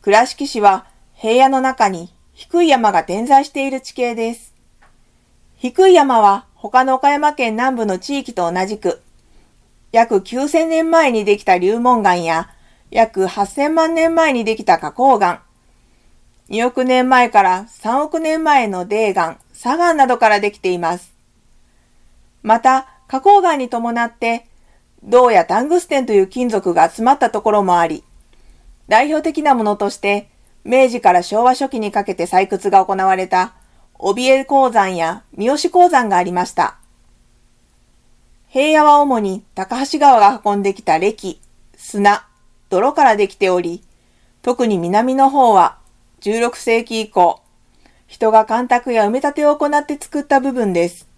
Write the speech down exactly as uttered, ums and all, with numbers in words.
倉敷市は平野の中に低い山が点在している地形です。低い山は他の岡山県南部の地域と同じく、約きゅうせんねんまえにできた流紋岩や、約はっせんまんねんまえにできた花崗岩、におくねんまえからさんおくねんまえの泥岩、砂岩などからできています。また、花崗岩に伴って、銅やタングステンという金属が集まったところもあり、代表的なものとして、明治から昭和初期にかけて採掘が行われた、帯江鉱山や三好鉱山がありました。平野は主に高橋川が運んできた礫、砂、泥からできており、特に南の方はじゅうろくせいき以降、人が干拓や埋め立てを行って作った部分です。